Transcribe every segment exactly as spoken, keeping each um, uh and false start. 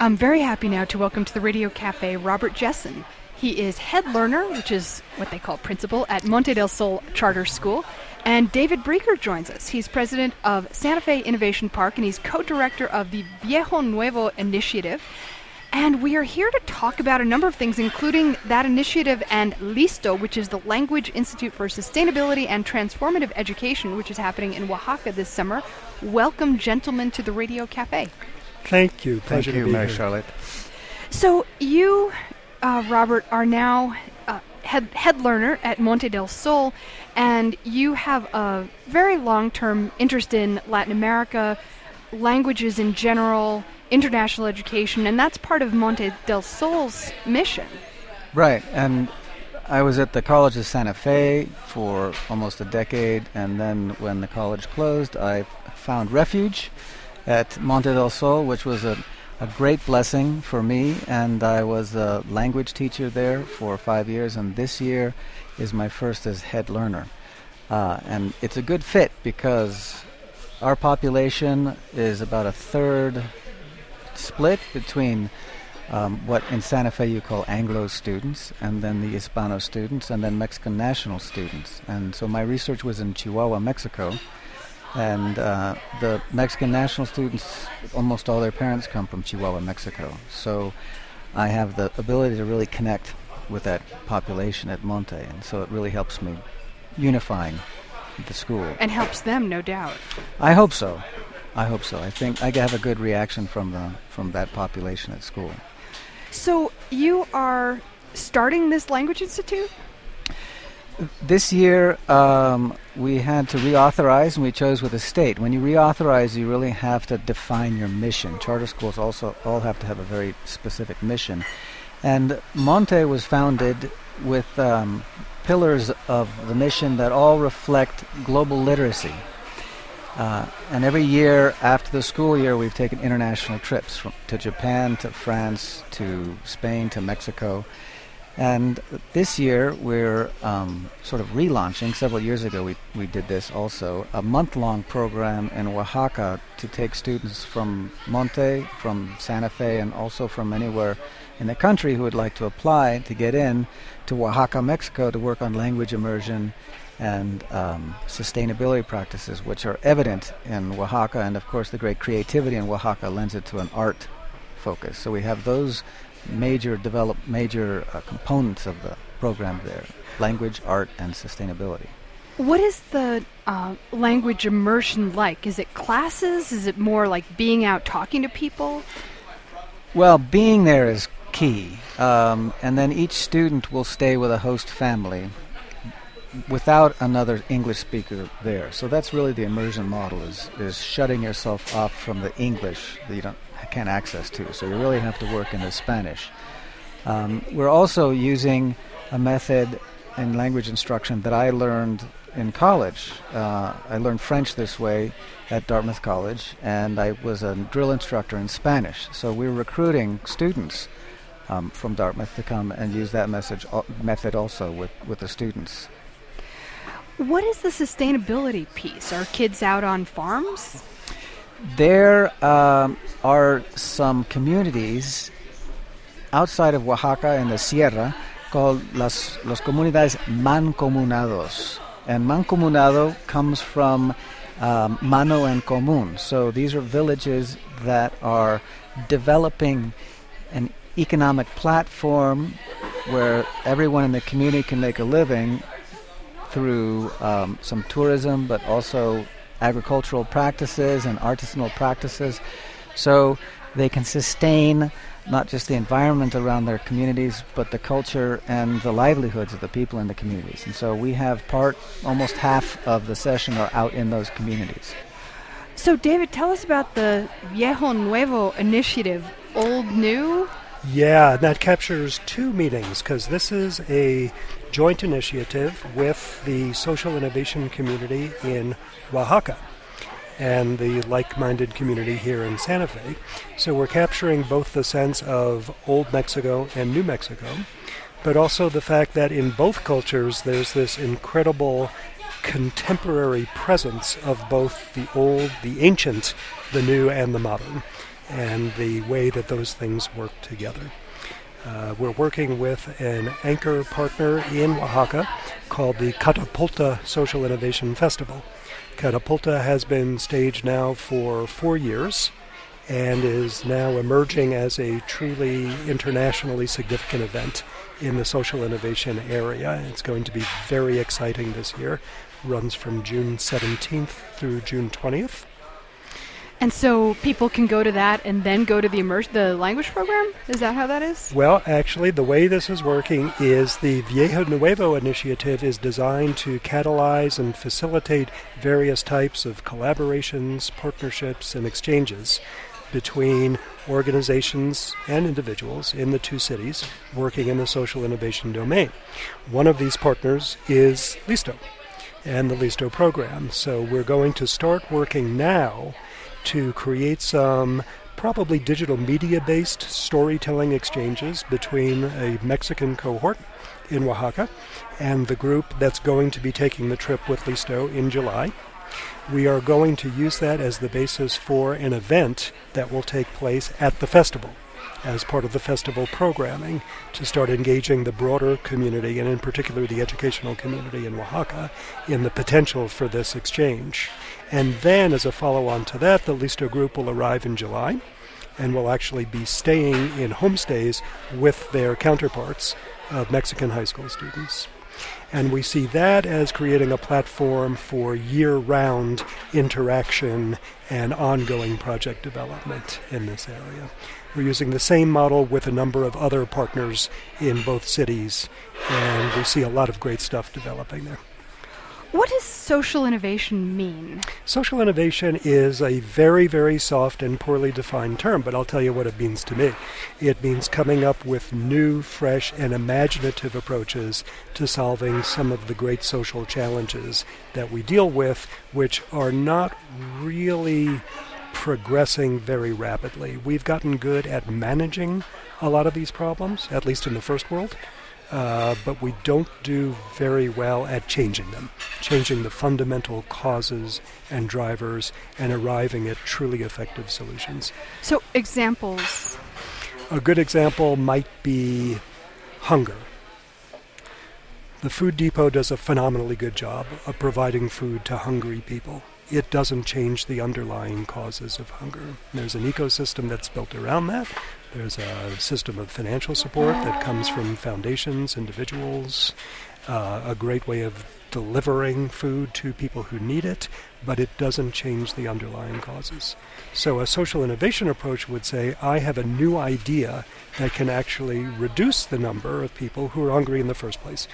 I'm very happy now to welcome to the Radio Cafe Robert Jessen. He is head learner, which is what they call principal, at Monte del Sol Charter School. And David Breaker joins us. He's president of Santa Fe Innovation Park, and he's co-director of the Viejo Nuevo initiative. And we are here to talk about a number of things, including that initiative and LISTO, which is the Language Institute for Sustainability and Transformative Education, which is happening in Oaxaca this summer. Welcome, gentlemen, to the Radio Cafe. Thank you. Pleasure Thank you, to be Mary here. Charlotte. So you, uh, Robert, are now uh, head, head learner at Monte del Sol, and you have a very long-term interest in Latin America, languages in general, international education, and that's part of Monte del Sol's mission. Right, and I was at the College of Santa Fe for almost a decade, and then when the college closed, I found refuge at Monte del Sol, which was a, a great blessing for me, and I was a language teacher there for five years, and this year is my first as head learner. Uh, and it's a good fit because our population is about a third split between um, what in Santa Fe you call Anglo students, and then the Hispano students, and then Mexican national students. And so my research was in Chihuahua, Mexico, and uh, the Mexican national students, almost all their parents come from Chihuahua, Mexico. So I have the ability to really connect with that population at Monte, and so it really helps me unifying the school. And helps them, no doubt. I hope so. I hope so. I think I have a good reaction from the from that population at school. So you are starting this language institute? This year um, we had to reauthorize, and we chose with the state. When you reauthorize, you really have to define your mission. Charter schools also all have to have a very specific mission. And Monte was founded with um, pillars of the mission that all reflect global literacy. Uh, and every year after the school year, we've taken international trips from, to Japan, to France, to Spain, to Mexico. And this year, we're um, sort of relaunching. Several years ago, we, we did this also, a month-long program in Oaxaca to take students from Monte, from Santa Fe, and also from anywhere in the country who would like to apply to get in to Oaxaca, Mexico, to work on language immersion and um, sustainability practices, which are evident in Oaxaca, and of course the great creativity in Oaxaca lends it to an art focus. So we have those major develop major uh, components of the program there: language, art, and sustainability. What is the uh, language immersion like? Is it classes? Is it more like being out talking to people? Well, being there is key, um, and then each student will stay with a host family without another English speaker there. So that's really the immersion model, is is shutting yourself off from the English that you don't can't access to. So you really have to work in the Spanish. Um, we're also using a method in language instruction that I learned in college. Uh, I learned French this way at Dartmouth College, and I was a drill instructor in Spanish. So we're recruiting students um, from Dartmouth to come and use that message uh, method also with, with the students. What is the sustainability piece? Are kids out on farms? There um, are some communities outside of Oaxaca in the Sierra called las, los comunidades mancomunados. And mancomunado comes from um, mano en común. So these are villages that are developing an economic platform where everyone in the community can make a living through um, some tourism, but also agricultural practices and artisanal practices, so they can sustain not just the environment around their communities, but the culture and the livelihoods of the people in the communities. And so we have part, almost half of the session are out in those communities. So David, tell us about the Viejo Nuevo initiative, old, new? Yeah, that captures two meetings, because this is a joint initiative with the social innovation community in Oaxaca and the like-minded community here in Santa Fe. So we're capturing both the sense of Old Mexico and New Mexico, but also the fact that in both cultures there's this incredible contemporary presence of both the old, the ancient, the new, and the modern. and the way that those things work together. Uh, we're working with an anchor partner in Oaxaca called the Catapulta Social Innovation Festival. Catapulta has been staged now for four years and is now emerging as a truly internationally significant event in the social innovation area. It's going to be very exciting this year. Runs from June seventeenth through June twentieth. And so people can go to that and then go to the immerse the language program? Is that how that is? Well, actually, the way this is working is the Viejo Nuevo initiative is designed to catalyze and facilitate various types of collaborations, partnerships, and exchanges between organizations and individuals in the two cities working in the social innovation domain. One of these partners is Listo and the Listo program. So we're going to start working now to create some probably digital media-based storytelling exchanges between a Mexican cohort in Oaxaca and the group that's going to be taking the trip with Listo in July. We are going to use that as the basis for an event that will take place at the festival as part of the festival programming to start engaging the broader community, and in particular the educational community in Oaxaca, in the potential for this exchange. And then, as a follow-on to that, the Listo group will arrive in July and will actually be staying in homestays with their counterparts of Mexican high school students. And we see that as creating a platform for year-round interaction and ongoing project development in this area. We're using the same model with a number of other partners in both cities, and we see a lot of great stuff developing there. What does social innovation mean? Social innovation is a very, very soft and poorly defined term, but I'll tell you what it means to me. It means coming up with new, fresh, and imaginative approaches to solving some of the great social challenges that we deal with, which are not really progressing very rapidly. We've gotten good at managing a lot of these problems, at least in the first world. Uh, but we don't do very well at changing them, changing the fundamental causes and drivers and arriving at truly effective solutions. So examples? A good example might be hunger. The Food Depot does a phenomenally good job of providing food to hungry people. It doesn't change the underlying causes of hunger. There's an ecosystem that's built around that. There's a system of financial support that comes from foundations, individuals, uh, a great way of delivering food to people who need it, but it doesn't change the underlying causes. So a social innovation approach would say, I have a new idea that can actually reduce the number of people who are hungry in the first place.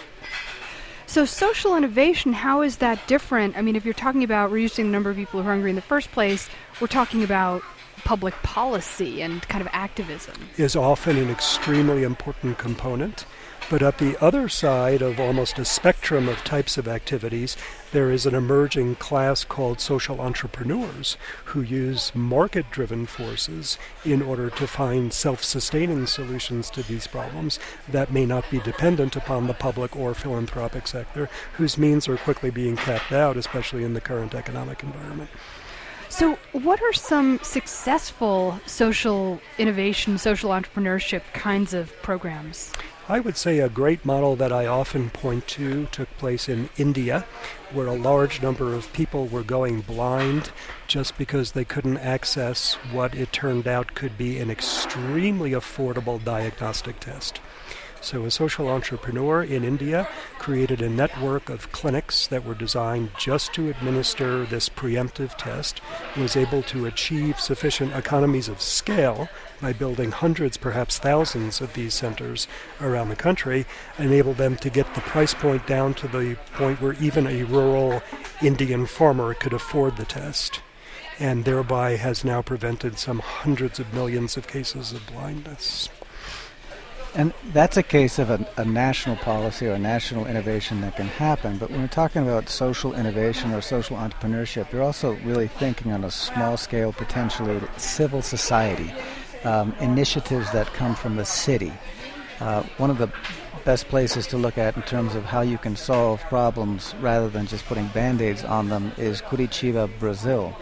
So social innovation, how is that different? I mean, if you're talking about reducing the number of people who are hungry in the first place, we're talking about public policy and kind of activism. Is often an extremely important component. But at the other side of almost a spectrum of types of activities, there is an emerging class called social entrepreneurs who use market-driven forces in order to find self-sustaining solutions to these problems that may not be dependent upon the public or philanthropic sector, whose means are quickly being capped out, especially in the current economic environment. So what are some successful social innovation, social entrepreneurship kinds of programs? I would say a great model that I often point to took place in India, where a large number of people were going blind just because they couldn't access what it turned out could be an extremely affordable diagnostic test. So a social entrepreneur in India created a network of clinics that were designed just to administer this preemptive test, was able to achieve sufficient economies of scale by building hundreds, perhaps thousands of these centers around the country, enabled them to get the price point down to the point where even a rural Indian farmer could afford the test, and thereby has now prevented some hundreds of millions of cases of blindness. And that's a case of a, a national policy or a national innovation that can happen. But when we're talking about social innovation or social entrepreneurship, you're also really thinking on a small scale, potentially civil society, um, initiatives that come from the city. Uh, one of the best places to look at in terms of how you can solve problems rather than just putting Band-Aids on them is Curitiba, Brazil.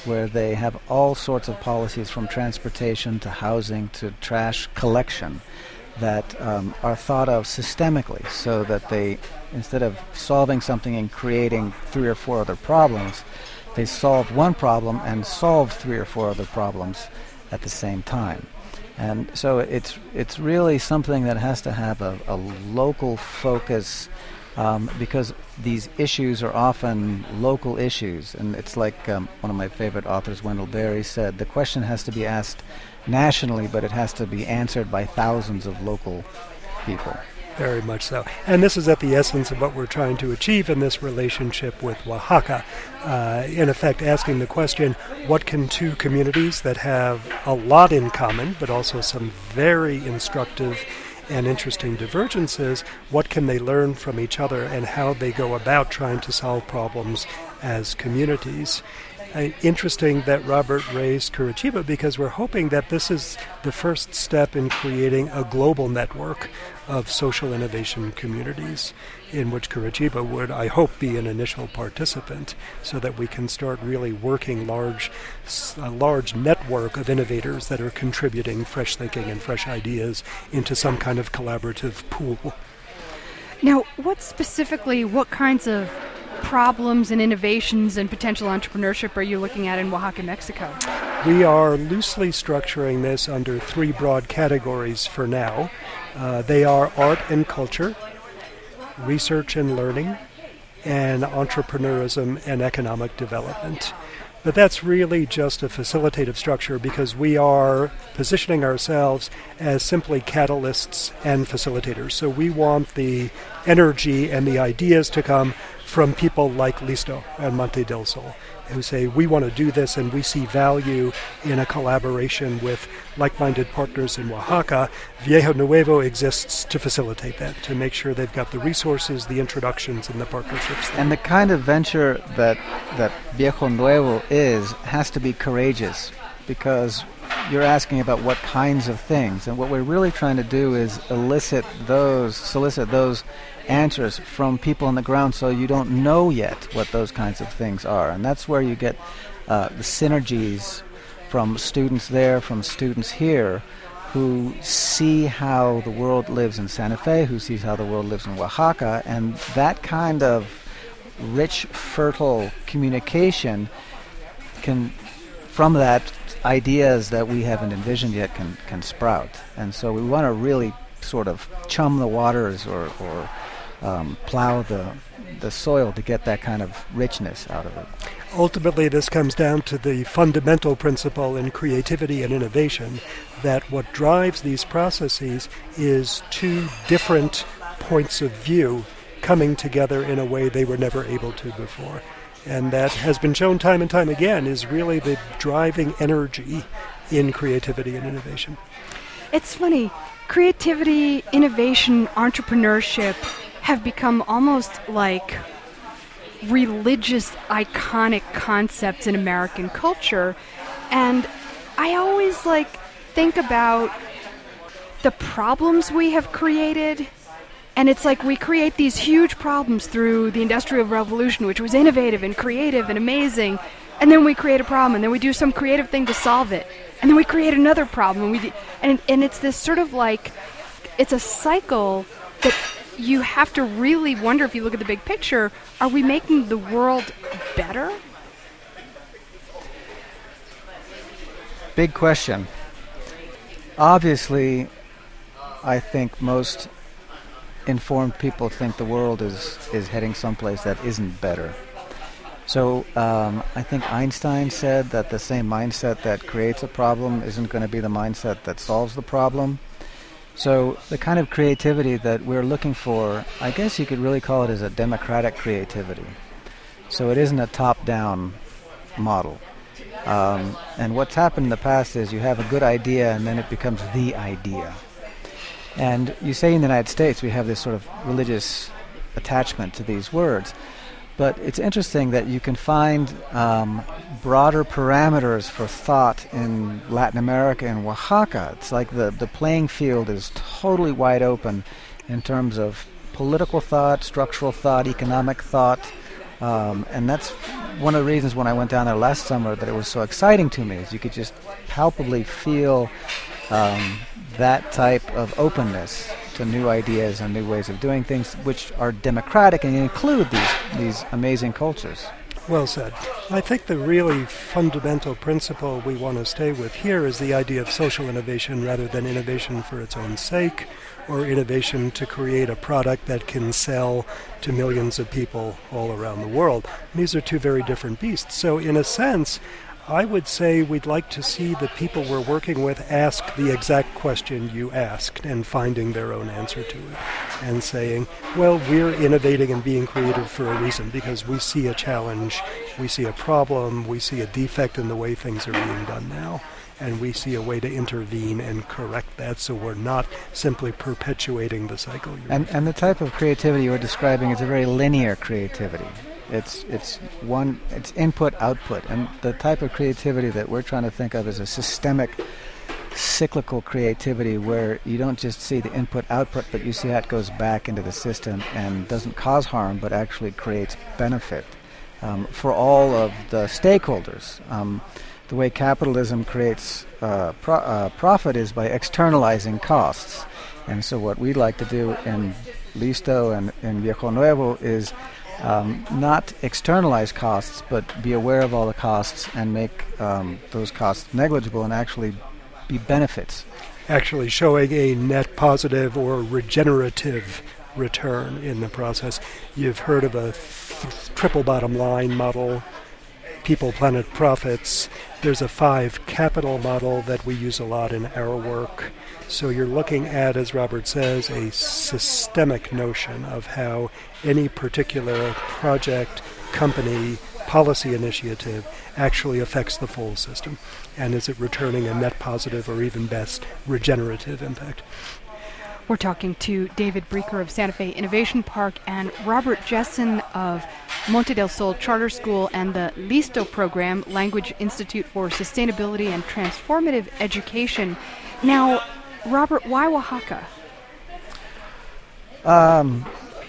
where they have all sorts of policies from transportation to housing to trash collection that um, are thought of systemically, so that they, instead of solving something and creating three or four other problems, they solve one problem and solve three or four other problems at the same time. And so it's it's really something that has to have a, a local focus, um, because these issues are often local issues. And it's like um, one of my favorite authors, Wendell Berry, said, the question has to be asked nationally, but it has to be answered by thousands of local people. Very much so. And this is at the essence of what we're trying to achieve in this relationship with Oaxaca. Uh, in effect, asking the question, what can two communities that have a lot in common, but also some very instructive and interesting divergences, what can they learn from each other and how they go about trying to solve problems as communities? Uh, interesting that Robert raised Curitiba, because we're hoping that this is the first step in creating a global network of social innovation communities, in which Curitiba would, I hope, be an initial participant, so that we can start really working large, a large network of innovators that are contributing fresh thinking and fresh ideas into some kind of collaborative pool. Now, what specifically, what kinds of problems and innovations and potential entrepreneurship are you looking at in Oaxaca, Mexico? We are loosely structuring this under three broad categories for now. Uh, they are art and culture, research and learning, and entrepreneurism and economic development. But that's really just a facilitative structure, because we are positioning ourselves as simply catalysts and facilitators. So we want the energy and the ideas to come from people like Listo and Monte del Sol, who say, we want to do this and we see value in a collaboration with like-minded partners in Oaxaca. Viejo Nuevo exists to facilitate that, to make sure they've got the resources, the introductions, and the partnerships. And the kind of venture that, that Viejo Nuevo is has to be courageous, because you're asking about what kinds of things, and what we're really trying to do is elicit those, solicit those answers from people on the ground, so you don't know yet what those kinds of things are. And that's where you get uh, the synergies from students there, from students here, who see how the world lives in Santa Fe, who sees how the world lives in Oaxaca, and that kind of rich, fertile communication can, from that, ideas that we haven't envisioned yet can, can sprout. And so we want to really sort of chum the waters, or, or um, plow the the soil to get that kind of richness out of it. Ultimately, this comes down to the fundamental principle in creativity and innovation, that what drives these processes is two different points of view coming together in a way they were never able to before. And that has been shown time and time again is really the driving energy in creativity and innovation. It's funny. Creativity, innovation, entrepreneurship have become almost like religious, iconic concepts in American culture. And I always like think about the problems we have created. And it's like we create these huge problems through the Industrial Revolution, which was innovative and creative and amazing. And then we create a problem, and then we do some creative thing to solve it. And then we create another problem. And, we do, and, and it's this sort of like, it's a cycle that you have to really wonder, if you look at the big picture, are we making the world better? Big question. Obviously, I think most informed people think the world is, is heading someplace that isn't better. So um, I think Einstein said that the same mindset that creates a problem isn't going to be the mindset that solves the problem. So the kind of creativity that we're looking for, I guess you could really call it as a democratic creativity. So it isn't a top-down model. Um, and what's happened in the past is you have a good idea and then it becomes the idea. And you say in the United States we have this sort of religious attachment to these words. But it's interesting that you can find um, broader parameters for thought in Latin America and Oaxaca. It's like the, the playing field is totally wide open in terms of political thought, structural thought, economic thought, Um, and that's one of the reasons when I went down there last summer that it was so exciting to me, is you could just palpably feel um, that type of openness to new ideas and new ways of doing things, which are democratic and include these, these amazing cultures. Well said. I think the really fundamental principle we want to stay with here is the idea of social innovation rather than innovation for its own sake, or innovation to create a product that can sell to millions of people all around the world. These are two very different beasts. So in a sense, I would say we'd like to see the people we're working with ask the exact question you asked and finding their own answer to it, and saying, well, we're innovating and being creative for a reason, because we see a challenge, we see a problem, we see a defect in the way things are being done now, and we see a way to intervene and correct that, so we're not simply perpetuating the cycle. And, and the type of creativity you're describing is a very linear creativity. It's it's one it's input output, and the type of creativity that we're trying to think of is a systemic, cyclical creativity where you don't just see the input output, but you see how it goes back into the system and doesn't cause harm, but actually creates benefit um, for all of the stakeholders. Um, the way capitalism creates uh, pro- uh, profit is by externalizing costs, and so what we'd like to do in Listo and in Viejo Nuevo is Um, not externalize costs, but be aware of all the costs and make um, those costs negligible and actually be benefits. Actually showing a net positive or regenerative return in the process. You've heard of a th- triple bottom line model, people, planet, profits. There's a five capital model that we use a lot in our work. So you're looking at, as Robert says, a systemic notion of how any particular project, company, policy initiative actually affects the full system. And is it returning a net positive or even best regenerative impact? We're talking to David Breaker of Santa Fe Innovation Park and Robert Jessen of Monte del Sol Charter School and the Listo program, Language Institute for Sustainability and Transformative Education. Now, Robert, why Oaxaca? Um,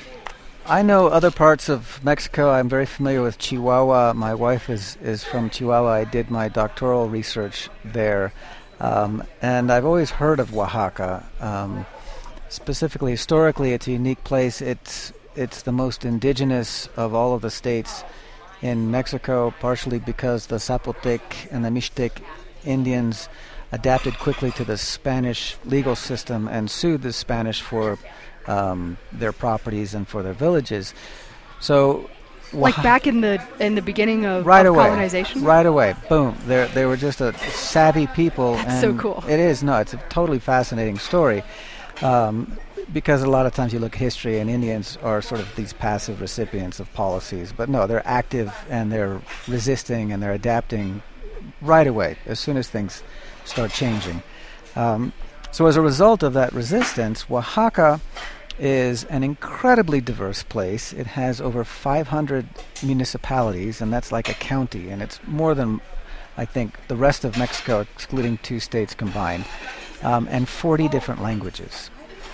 I know other parts of Mexico. I'm very familiar with Chihuahua. My wife is, is from Chihuahua. I did my doctoral research there. Um, and I've always heard of Oaxaca. Um, specifically, historically, it's a unique place. It's, it's the most indigenous of all of the states in Mexico, partially because the Zapotec and the Mixtec Indians adapted quickly to the Spanish legal system and sued the Spanish for um, their properties and for their villages. So, like back in the in the beginning of, right of away, colonization? Right away, boom. They they were just a savvy people. That's and so cool. It is, no, it's a totally fascinating story. Um, because a lot of times you look at history and Indians are sort of these passive recipients of policies. But no, they're active and they're resisting and they're adapting right away as soon as things start changing. Um, so as a result of that resistance, Oaxaca is an incredibly diverse place. It has over five hundred municipalities, and that's like a county, and it's more than, I think, the rest of Mexico, excluding two states combined, um, and forty different languages.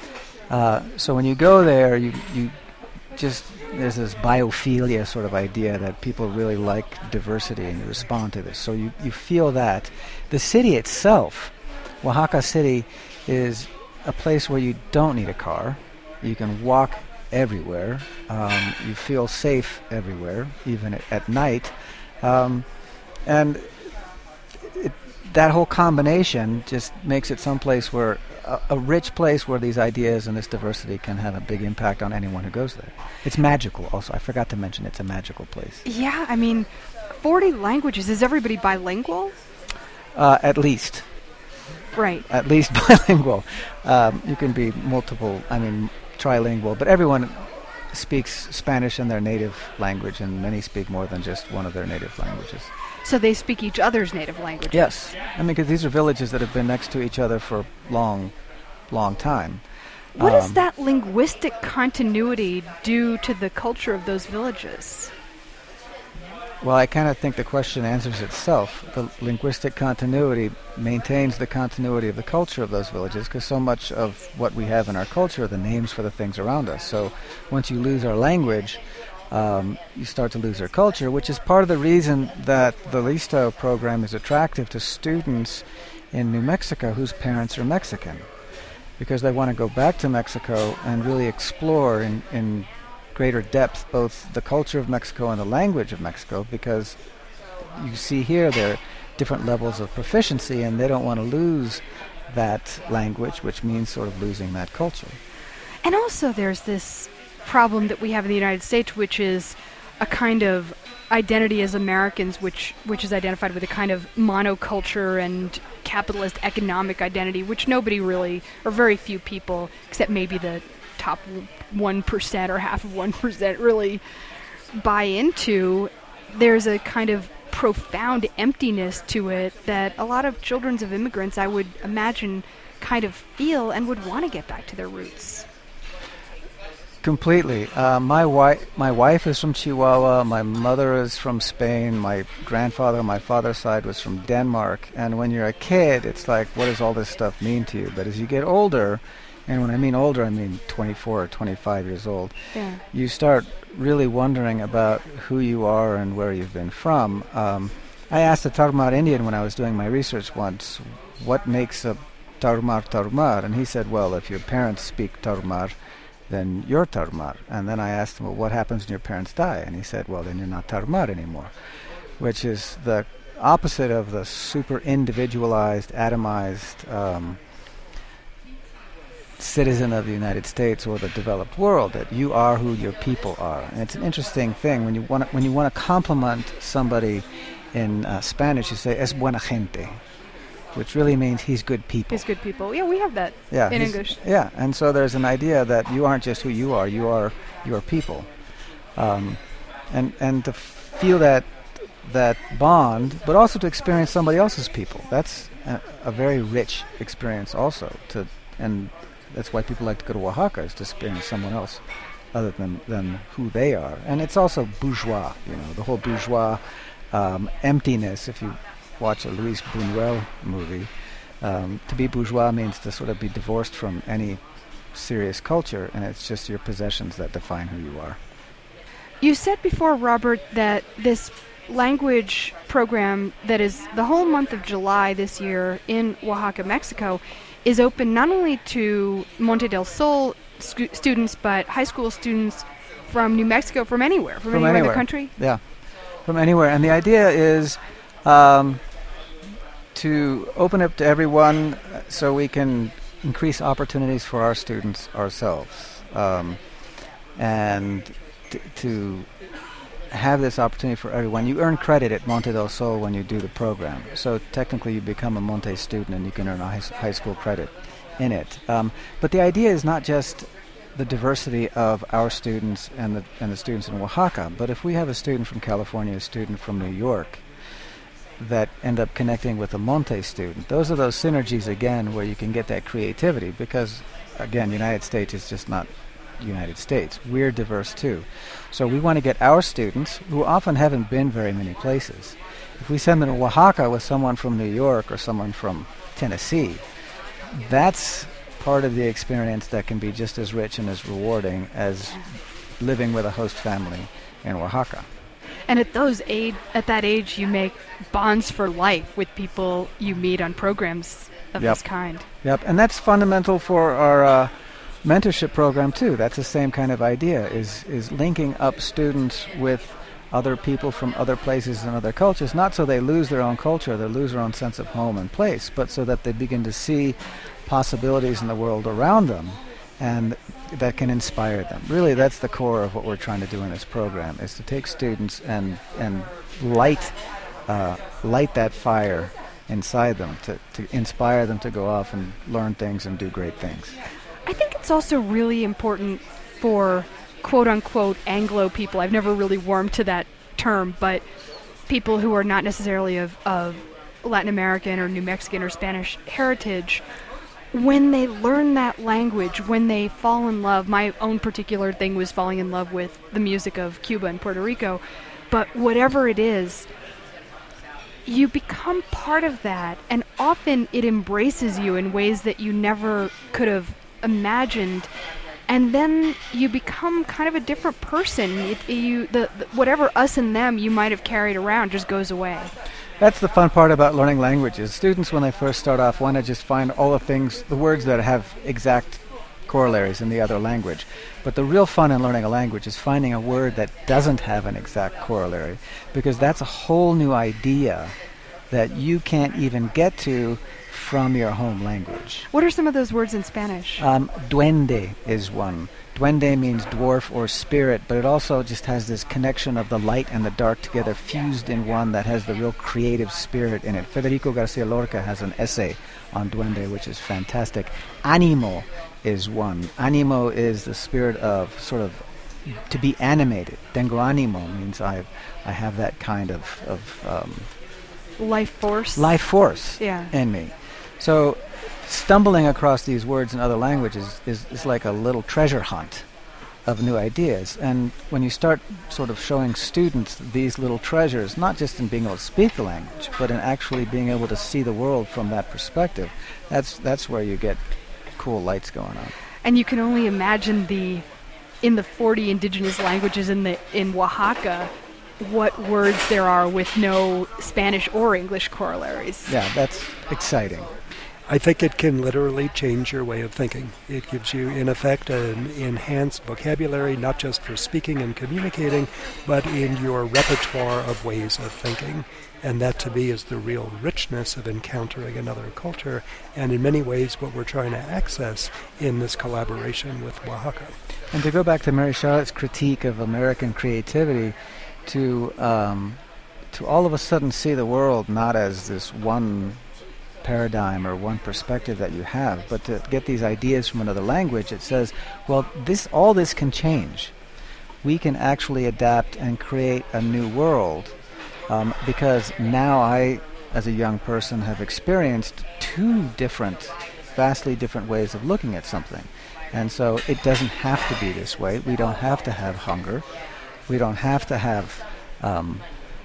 Uh, so when you go there, you, you just, there's this biophilia sort of idea that people really like diversity and you respond to this. So you, you feel that. The city itself, Oaxaca City, is a place where you don't need a car. You can walk everywhere. Um, you feel safe everywhere, even at, at night. Um, and it, that whole combination just makes it someplace where a, a rich place where these ideas and this diversity can have a big impact on anyone who goes there. It's magical also. I forgot to mention it's a magical place. Yeah, I mean, forty languages. Is everybody bilingual? Uh, at least. Right. At least bilingual. Um, you can be multiple, I mean, trilingual, but everyone speaks Spanish in their native language, and many speak more than just one of their native languages. So they speak each other's native languages? Yes. I mean, because these are villages that have been next to each other for a long, long time. What um, does that linguistic continuity do to the culture of those villages? Well, I kind of think the question answers itself. The linguistic continuity maintains the continuity of the culture of those villages, because so much of what we have in our culture are the names for the things around us. So once you lose our language, um, you start to lose their culture, which is part of the reason that the Listo program is attractive to students in New Mexico whose parents are Mexican, because they want to go back to Mexico and really explore in, in greater depth both the culture of Mexico and the language of Mexico, because you see here there are different levels of proficiency, and they don't want to lose that language, which means sort of losing that culture. And also there's this problem that we have in the United States, which is a kind of identity as Americans, which which is identified with a kind of monoculture and capitalist economic identity, which nobody really, or very few people, except maybe the top one percent or half of one percent, really buy into. There's a kind of profound emptiness to it that a lot of children of immigrants, I would imagine, kind of feel and would want to get back to their roots. Completely. Uh, my wife, my wife is from Chihuahua. My mother is from Spain. My grandfather on my father's side was from Denmark. And when you're a kid, it's like, what does all this stuff mean to you? But as you get older, and when I mean older, I mean twenty-four or twenty-five years old, yeah. you start really wondering about who you are and where you've been from. Um, I asked a Tarahumara Indian when I was doing my research once, what makes a Tarahumara Tarahumara? And he said, well, if your parents speak Tarahumara, then you're Tarahumara. And then I asked him, well, what happens when your parents die? And he said, well, then you're not Tarahumara anymore, which is the opposite of the super individualized, atomized um, citizen of the United States or the developed world, that you are who your people are. And it's an interesting thing. When you want to, when you want to compliment somebody in uh, Spanish, you say, es buena gente, which really means he's good people. He's good people. Yeah, we have that yeah, in English. Yeah, and so there's an idea that you aren't just who you are, you are your people. Um, and and to feel that that bond, but also to experience somebody else's people. That's a, a very rich experience also. To and that's why people like to go to Oaxaca, is to experience someone else other than, than who they are. And it's also bourgeois, you know, the whole bourgeois um, emptiness. If you watch a Luis Buñuel movie, um, to be bourgeois means to sort of be divorced from any serious culture, and it's just your possessions that define who you are. You said before, Robert, that this language program that is the whole month of July this year in Oaxaca, Mexico, is open not only to Monte del Sol scu- students, but high school students from New Mexico, from anywhere, from, from anywhere, anywhere in the country? Yeah, from anywhere. And the idea is um, to open up to everyone so we can increase opportunities for our students ourselves. Um, and t- to have this opportunity for everyone. You earn credit at Monte del Sol when you do the program. So technically you become a Monte student and you can earn a high, high school credit in it. Um, but the idea is not just the diversity of our students and the, and the students in Oaxaca, but if we have a student from California, a student from New York, that end up connecting with a Monte student, those are those synergies again where you can get that creativity, because again, United States is just not United States. We're diverse too. So we want to get our students, who often haven't been very many places, if we send them to Oaxaca with someone from New York or someone from Tennessee, that's part of the experience that can be just as rich and as rewarding as living with a host family in Oaxaca. And at those age, at that age, you make bonds for life with people you meet on programs of Yep. this kind. Yep, and that's fundamental for our uh, mentorship program too. That's the same kind of idea, is is linking up students with other people from other places and other cultures, not so they lose their own culture, they lose their own sense of home and place, but so that they begin to see possibilities in the world around them and that can inspire them. Really, that's the core of what we're trying to do in this program, is to take students and and light uh, light that fire inside them, to, to inspire them to go off and learn things and do great things. I think it's also really important for quote-unquote Anglo people. I've never really warmed to that term, but people who are not necessarily of, of Latin American or New Mexican or Spanish heritage, when they learn that language, when they fall in love, my own particular thing was falling in love with the music of Cuba and Puerto Rico, but whatever it is, you become part of that, and often it embraces you in ways that you never could have imagined. and then you become kind of a different person. It, you the, the whatever us and them you might have carried around just goes away. That's the fun part about learning languages. Students, when they first start off, want to just find all the things, the words that have exact corollaries in the other language. But the real fun in learning a language is finding a word that doesn't have an exact corollary, because that's a whole new idea that you can't even get to from your home language. What are some of those words in Spanish? Um, duende is one. Duende means dwarf or spirit, but it also just has this connection of the light and the dark together fused in one that has the real creative spirit in it. Federico Garcia Lorca has an essay on duende, which is fantastic. Animo is one. Animo is the spirit of sort of to be animated. Tengo animo means I I have that kind of, of um, life force. Life force yeah. in me. So stumbling across these words in other languages is, is like a little treasure hunt of new ideas. And when you start sort of showing students these little treasures, not just in being able to speak the language, but in actually being able to see the world from that perspective, that's that's where you get cool lights going on. And you can only imagine the in the forty indigenous languages in the in Oaxaca what words there are with no Spanish or English corollaries. Yeah, that's exciting. I think it can literally change your way of thinking. It gives you, in effect, an enhanced vocabulary, not just for speaking and communicating, but in your repertoire of ways of thinking. And that, to me, is the real richness of encountering another culture, and in many ways what we're trying to access in this collaboration with Oaxaca. And to go back to Mary Charlotte's critique of American creativity, to um, to all of a sudden see the world not as this one paradigm or one perspective that you have, but to get these ideas from another language, it says, well, this all this can change. We can actually adapt and create a new world, um, because now I, as a young person, have experienced two different, vastly different ways of looking at something. And so it doesn't have to be this way. We don't have to have hunger. We don't have to have um,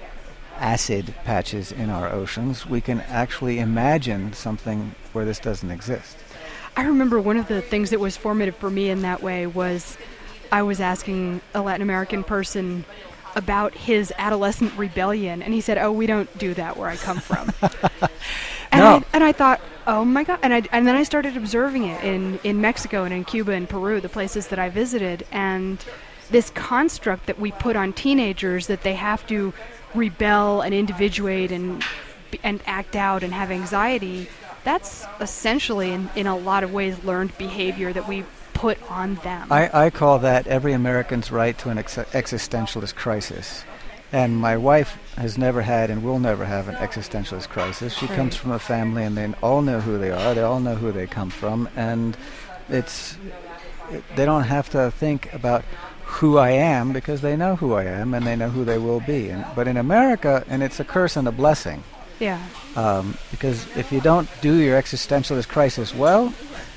acid patches in our oceans. We can actually imagine something where this doesn't exist. I remember one of the things that was formative for me in that way was I was asking a Latin American person about his adolescent rebellion, and he said, oh, we don't do that where I come from. and, no. I, and I thought, oh my God. And, I, and then I started observing it in, in Mexico and in Cuba and Peru, the places that I visited, and this construct that we put on teenagers that they have to rebel and individuate and and act out and have anxiety, that's essentially in, in a lot of ways learned behavior that we put on them. I, I call that every American's right to an ex- existentialist crisis. And my wife has never had and will never have an existentialist crisis. She right. comes from a family and they all know who they are, they all know who they come from, and it's it, they don't have to think about who I am, because they know who I am and they know who they will be. And, but in America, and it's a curse and a blessing. Yeah. Um, because if you don't do your existentialist crisis well,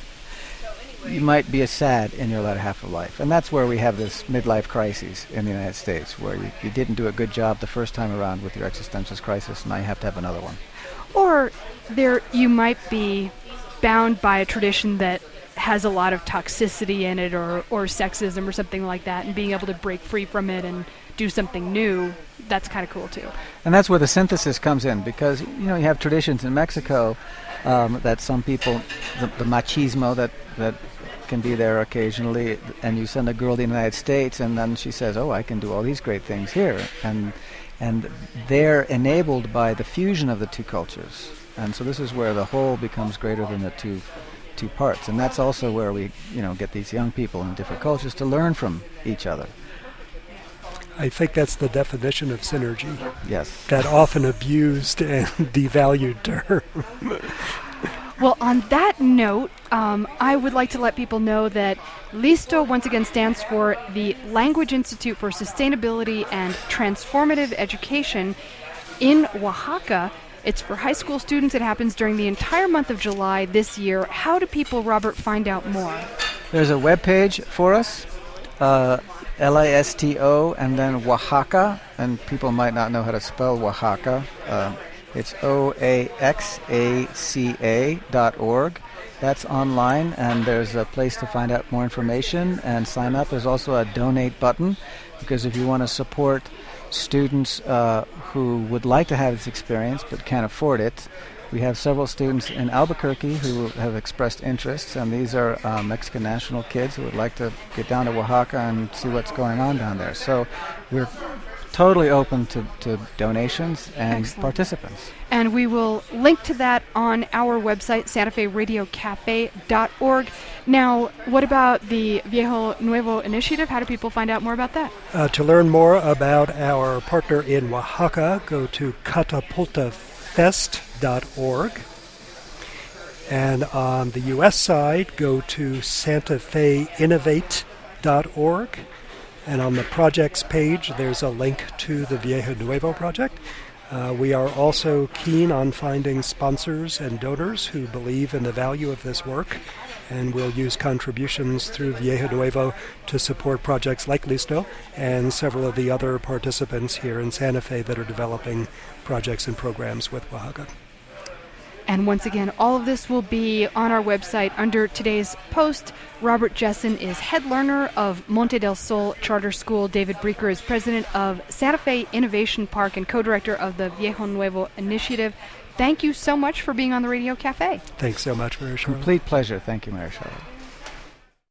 you might be a sad in your latter half of life. And that's where we have this midlife crisis in the United States, where you, you didn't do a good job the first time around with your existentialist crisis, and now you have to have another one. Or there you might be bound by a tradition that has a lot of toxicity in it, or, or sexism or something like that, and being able to break free from it and do something new, that's kind of cool too. And that's where the synthesis comes in, because you know you have traditions in Mexico um, that some people, the, the machismo that, that can be there occasionally, and you send a girl to the United States and then she says, oh, I can do all these great things here. And and they're enabled by the fusion of the two cultures. And so this is where the whole becomes greater than the two two parts, and that's also where we, you know, get these young people in different cultures to learn from each other. I think that's the definition of synergy. Yes. That often abused and devalued term. Well, on that note, um, I would like to let people know that LISTO once again stands for the Language Institute for Sustainability and Transformative Education in Oaxaca. It's for high school students. It happens during the entire month of July this year. How do people, Robert, find out more? There's a webpage for us, uh, L I S T O, and then Oaxaca, and people might not know how to spell Oaxaca. Uh, It's O A X A C A dot org. That's online, and there's a place to find out more information and sign up. There's also a donate button, because if you want to support students uh, who would like to have this experience but can't afford it, we have several students in Albuquerque who have expressed interest, and these are uh, Mexican national kids who would like to get down to Oaxaca and see what's going on down there. So we're totally open to, to donations and Excellent. Participants. And we will link to that on our website, Santa Fe Radio Cafe dot org. Now, what about the Viejo Nuevo initiative? How do people find out more about that? Uh, to learn more about our partner in Oaxaca, go to catapulta fest dot org. And on the U S side, go to santa fe innovate dot org. And on the projects page, there's a link to the Viejo Nuevo project. Uh, we are also keen on finding sponsors and donors who believe in the value of this work, and we'll use contributions through Viejo Nuevo to support projects like Listo and several of the other participants here in Santa Fe that are developing projects and programs with Oaxaca. And once again, all of this will be on our website under today's post. Robert Jessen is head learner of Monte del Sol Charter School. David Breeker is president of Santa Fe Innovation Park and co-director of the Viejo Nuevo initiative. Thank you so much for being on the Radio Cafe. Thanks so much, Mary Charlotte. Complete pleasure. Thank you, Mary Charlotte.